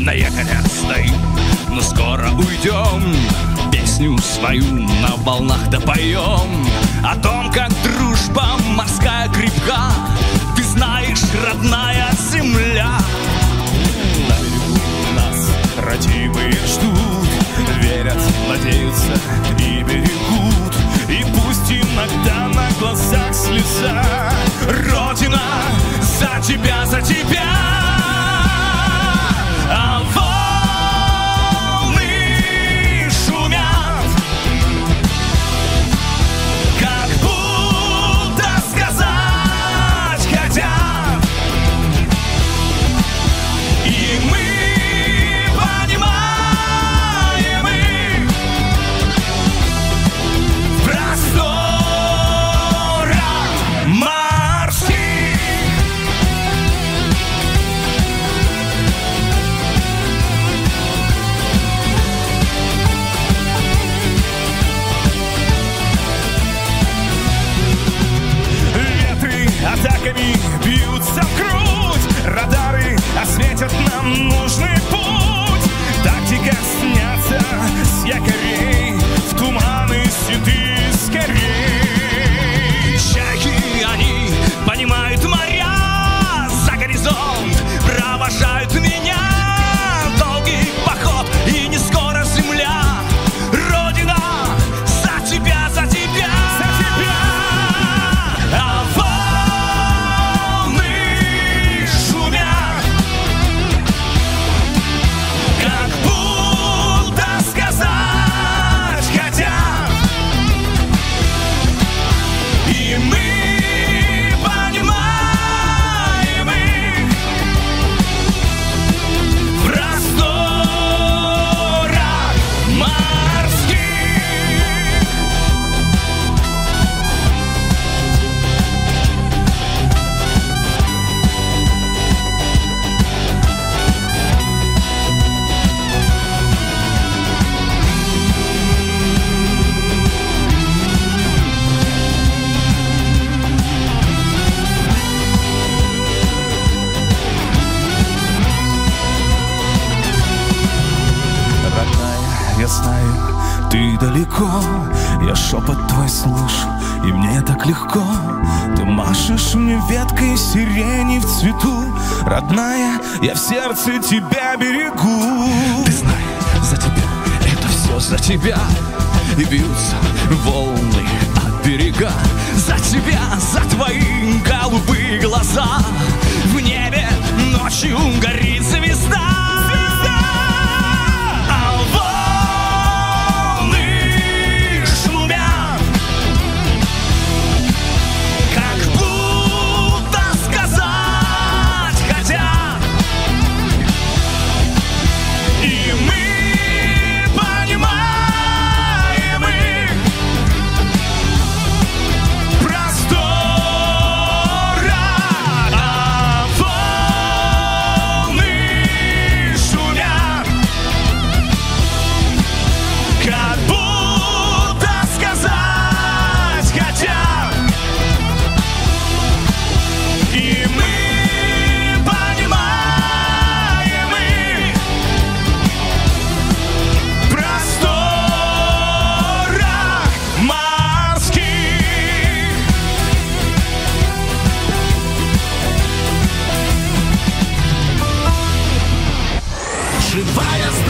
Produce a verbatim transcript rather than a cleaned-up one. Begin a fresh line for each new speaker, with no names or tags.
на якорях стоим, но скоро уйдем. Песню свою на волнах допоем о том, как дружба морская крепка. Ты знаешь, родная земля. На берегу нас родимые ждут, верят, надеются и берегут. И пусть иногда на глазах слеза, Родина, за тебя, за тебя. А волны шумят, как будто сказать хотят. И мы понимаем их в просторах морских. Ветры атаками бьются в грудь, радары осветят нам нужный путь. Тактика сняться с якорей, в туманы седые скорей. Чайки, они понимают моря, за горизонт провожают меня. Долгий поход и не скоро земля. Родина, за тебя, за тебя, за тебя. А волны шумят, как будто сказать хотят. И мы понимаем их в просторах морских.
Родная, я знаю, ты далеко. Я шепот твой слышу, и мне так легко. Ты машешь мне веткой сирени в цвету. Родная, я в сердце тебя берегу.
Ты знай, за тебя, это все за тебя. И бьются волны от берега. За тебя, за твои голубые глаза. В небе ночью горит звезда. А волны шумят, как будто сказать хотят. И мы понимаем их в просторах. А волны шумят, как будто сказать хотят. И мы понимаем их в просторах морских. Живая